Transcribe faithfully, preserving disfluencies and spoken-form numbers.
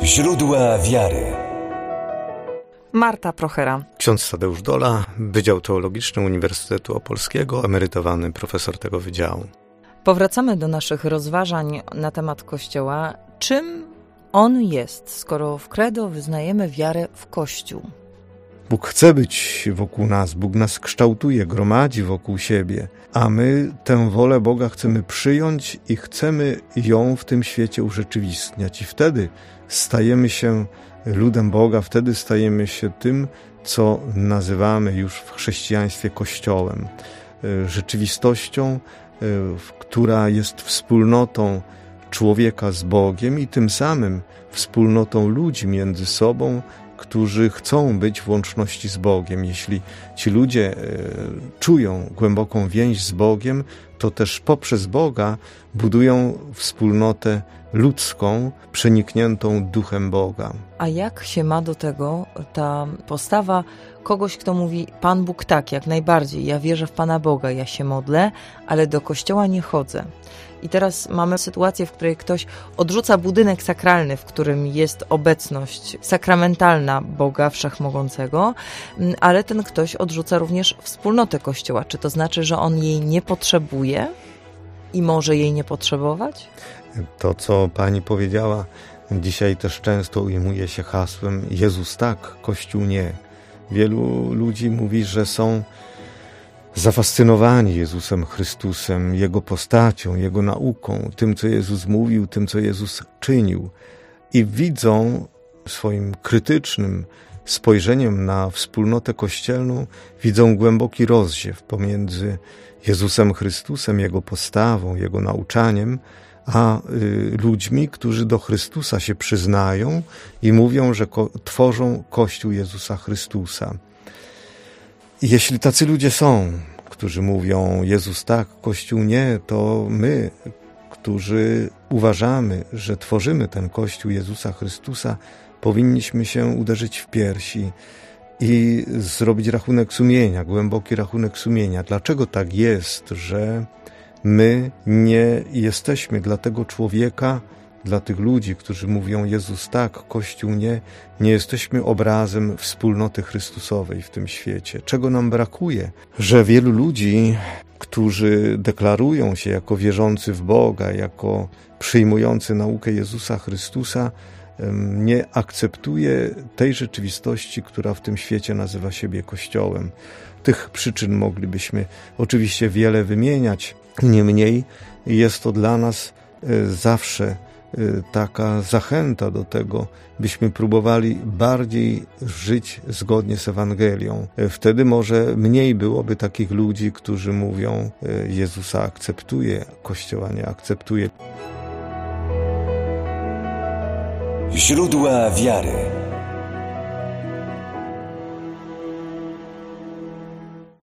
Źródła wiary. Marta Prochera. Ksiądz Tadeusz Dola, Wydział Teologiczny Uniwersytetu Opolskiego, emerytowany profesor tego wydziału. Powracamy do naszych rozważań na temat Kościoła. Czym on jest, skoro w credo wyznajemy wiarę w Kościół? Bóg chce być wokół nas, Bóg nas kształtuje, gromadzi wokół siebie, a my tę wolę Boga chcemy przyjąć i chcemy ją w tym świecie urzeczywistniać. I wtedy stajemy się ludem Boga, wtedy stajemy się tym, co nazywamy już w chrześcijaństwie Kościołem. Rzeczywistością, która jest wspólnotą człowieka z Bogiem i tym samym wspólnotą ludzi między sobą, którzy chcą być w łączności z Bogiem. Jeśli ci ludzie czują głęboką więź z Bogiem, to też poprzez Boga budują wspólnotę ludzką, przenikniętą duchem Boga. A jak się ma do tego ta postawa kogoś, kto mówi: Pan Bóg tak, jak najbardziej, ja wierzę w Pana Boga, ja się modlę, ale do kościoła nie chodzę. I teraz mamy sytuację, w której ktoś odrzuca budynek sakralny, w którym jest obecność sakramentalna Boga Wszechmogącego, ale ten ktoś odrzuca również wspólnotę Kościoła. Czy to znaczy, że on jej nie potrzebuje i może jej nie potrzebować? To, co pani powiedziała, dzisiaj też często ujmuje się hasłem Jezus tak, Kościół nie. Wielu ludzi mówi, że są zafascynowani Jezusem Chrystusem, Jego postacią, Jego nauką, tym, co Jezus mówił, tym, co Jezus czynił. I widzą swoim krytycznym spojrzeniem na wspólnotę kościelną, widzą głęboki rozdziew pomiędzy Jezusem Chrystusem, Jego postawą, Jego nauczaniem, a y, ludźmi, którzy do Chrystusa się przyznają i mówią, że ko- tworzą Kościół Jezusa Chrystusa. I jeśli tacy ludzie są, którzy mówią Jezus tak, Kościół nie, to my, którzy uważamy, że tworzymy ten Kościół Jezusa Chrystusa, powinniśmy się uderzyć w piersi i zrobić rachunek sumienia, głęboki rachunek sumienia. Dlaczego tak jest, że my nie jesteśmy dla tego człowieka, dla tych ludzi, którzy mówią Jezus tak, Kościół nie, nie jesteśmy obrazem wspólnoty Chrystusowej w tym świecie. Czego nam brakuje? Że wielu ludzi, którzy deklarują się jako wierzący w Boga, jako przyjmujący naukę Jezusa Chrystusa, nie akceptuje tej rzeczywistości, która w tym świecie nazywa siebie Kościołem. Tych przyczyn moglibyśmy oczywiście wiele wymieniać. Niemniej jest to dla nas zawsze taka zachęta do tego, byśmy próbowali bardziej żyć zgodnie z Ewangelią. Wtedy może mniej byłoby takich ludzi, którzy mówią Jezusa akceptuje, Kościoła nie akceptuje. Źródła wiary.